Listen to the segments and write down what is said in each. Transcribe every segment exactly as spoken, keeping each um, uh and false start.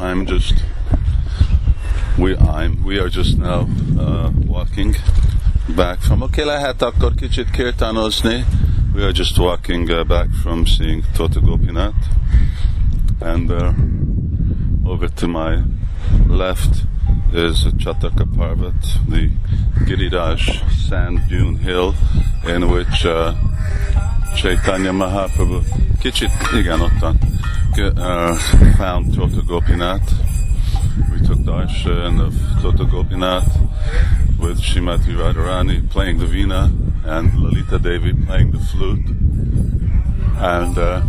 I'm just we I'm we are just now uh, walking back from okay lehet akkor kicsit kirtanozni. We are just walking uh, back from seeing Tota Gopinath, and uh, over to my left is Chataka Parvat, the Giriraj sand dune hill in which uh, Chaitanya Mahaprabhu kicsit igen ottan uh, found Tota Gopinath. We took darshan of Tota Gopinath with Srimati Radharani playing the veena and Lalita Devi playing the flute, and uh,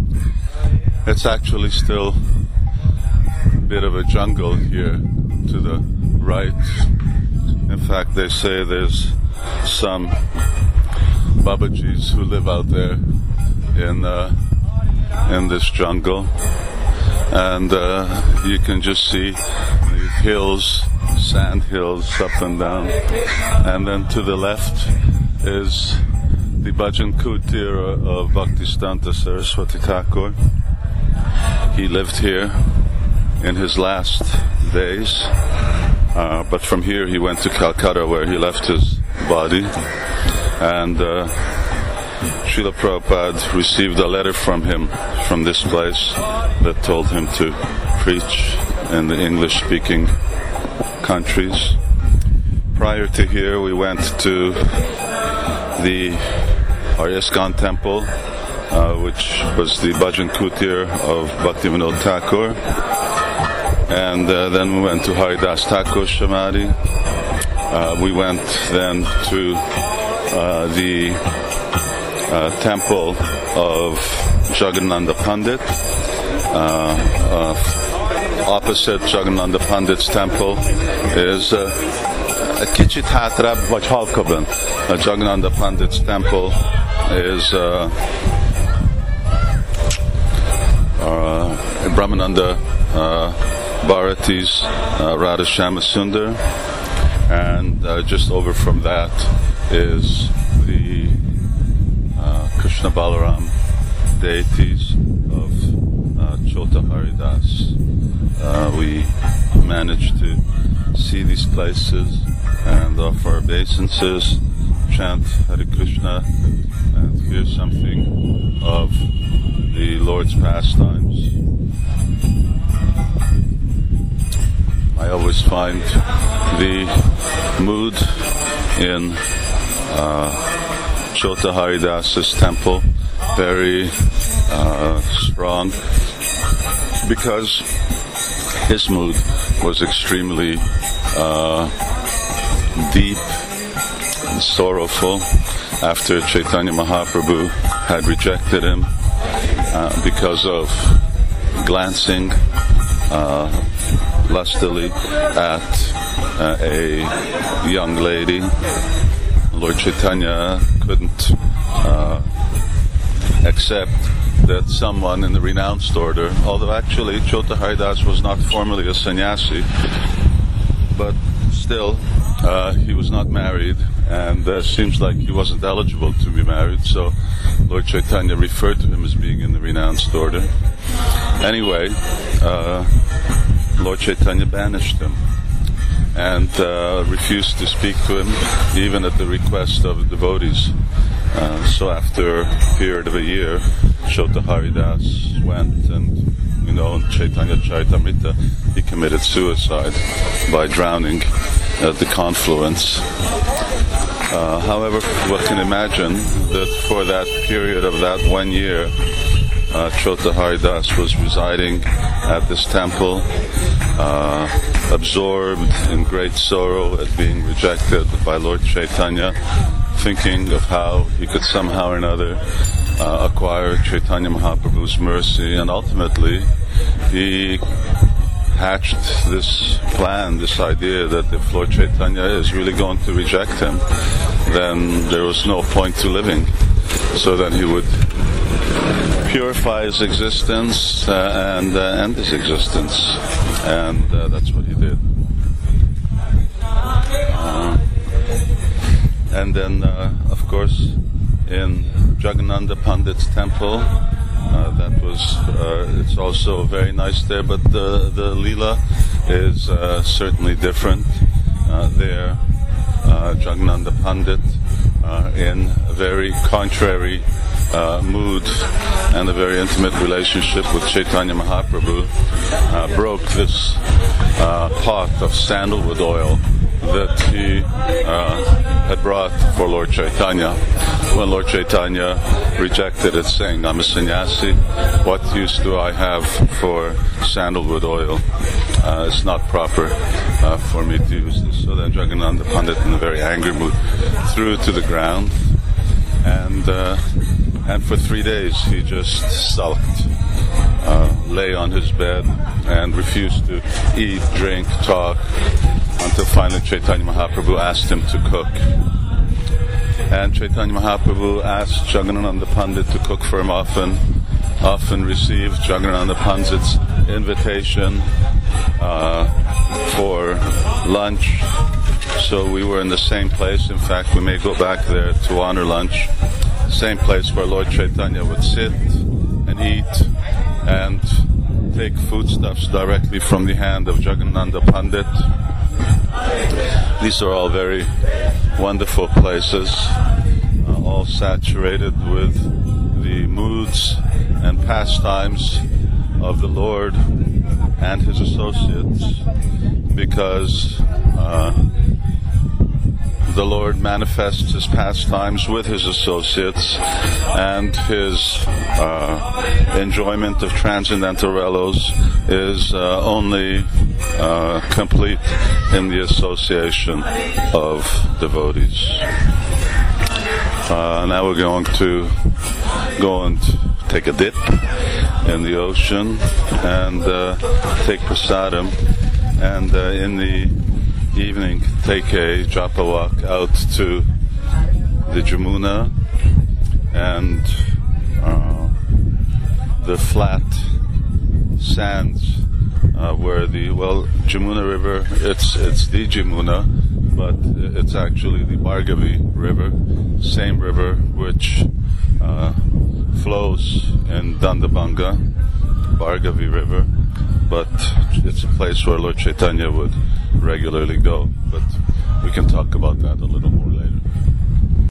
it's actually still a bit of a jungle here to the right. In fact, they say there's some Babajis who live out there in uh, in this jungle, and uh, you can just see the hills, sand hills up and down, and then to the left is the Bhajan Kutir of Bhaktisiddhanta Saraswati Thakur. He lived here in his last days, uh, but from here he went to Calcutta where he left his body, and uh, Srila Prabhupada received a letter from him from this place that told him to preach in the English-speaking countries. Prior to here we went to the our ISKCON temple, uh, which was the Bhajan Kutir of Bhaktivinoda Thakur, and uh, then we went to Haridas Thakur Samadhi. Uh, we went then to uh, the uh, temple of Jagannanda Pandit. Uh, uh, opposite Jagannanda Pandit's temple is uh, a kicsit hátra, vagy halkabban. Uh, Jagannanda Pandit's temple is uh, uh, Brahmananda uh, Bharati's uh, Radha Shama Sundar, and uh, just over from that is the uh, Krishna Balaram deities of uh, Chota Haridas. Uh, we managed to see these places and offer obeisances, chant Hare Krishna, and hear something of the Lord's pastimes. I always find the mood in uh, Chota Haridas's temple very uh, strong, because his mood was extremely uh, deep and sorrowful after Chaitanya Mahaprabhu had rejected him uh, because of glancing uh, lustily at uh, a young lady. Lord Chaitanya couldn't uh, accept that someone in the renounced order, although actually Chota Haridas was not formally a sannyasi, but still uh, he was not married, and uh, seems like he wasn't eligible to be married, so Lord Chaitanya referred to him as being in the renounced order. Anyway, uh, Lord Chaitanya banished him and uh, refused to speak to him, even at the request of the devotees. Uh, so after a period of a year, Chota Haridas went, and you know, in Chaitanya Charitamrita, he committed suicide by drowning at the confluence. Uh, however, one can imagine that for that period of that one year, uh, Chota Haridas was residing at this temple, uh, absorbed in great sorrow at being rejected by Lord Chaitanya, thinking of how he could somehow or another uh, acquire Chaitanya Mahaprabhu's mercy, and ultimately he hatched this plan, this idea that if Lord Chaitanya is really going to reject him, then there was no point to living. So then he would purify his existence uh, and uh, end his existence, and uh, that's what he did. Uh, and then, uh, of course, in Jagannanda Pandit's temple, Uh, that was, uh, it's also very nice there, but the, the Leela is uh, certainly different. Uh, there, uh, Jagannatha Pandit, uh, in a very contrary uh, mood and a very intimate relationship with Chaitanya Mahaprabhu, uh, broke this uh, pot of sandalwood oil that he uh, had brought for Lord Chaitanya. When Lord Chaitanya rejected it, saying, "I'm a sannyasi, what use do I have for sandalwood oil? Uh, it's not proper uh, for me to use this." So then Jagannatha Pandit, in a very angry mood, threw it to the ground, and uh, and for three days he just sulked, uh, lay on his bed, and refused to eat, drink, talk, until finally Chaitanya Mahaprabhu asked him to cook. And Chaitanya Mahaprabhu asked Jagannatha Pandit to cook for him often, often received Jagannatha Pandit's invitation uh, for lunch. So we were in the same place. In fact, we may go back there to honor lunch. Same place where Lord Chaitanya would sit and eat and take foodstuffs directly from the hand of Jagannatha Pandit. These are all very wonderful places, uh, all saturated with the moods and pastimes of the Lord and His associates, because uh, the Lord manifests His pastimes with His associates, and His uh, enjoyment of transcendental relos is uh, only uh, complete in the association of devotees. Uh, now we're going to go and take a dip in the ocean and uh, take prasadam, and uh, in the evening take a japa walk out to the Jamuna and uh, the flat sands uh, where the, well, Jamuna River, it's it's the Jamuna, but it's actually the Bhargavi River, same river which uh, flows in Dandabanga, Bhargavi River, but it's a place where Lord Chaitanya would regularly go. But we can talk about that a little more later.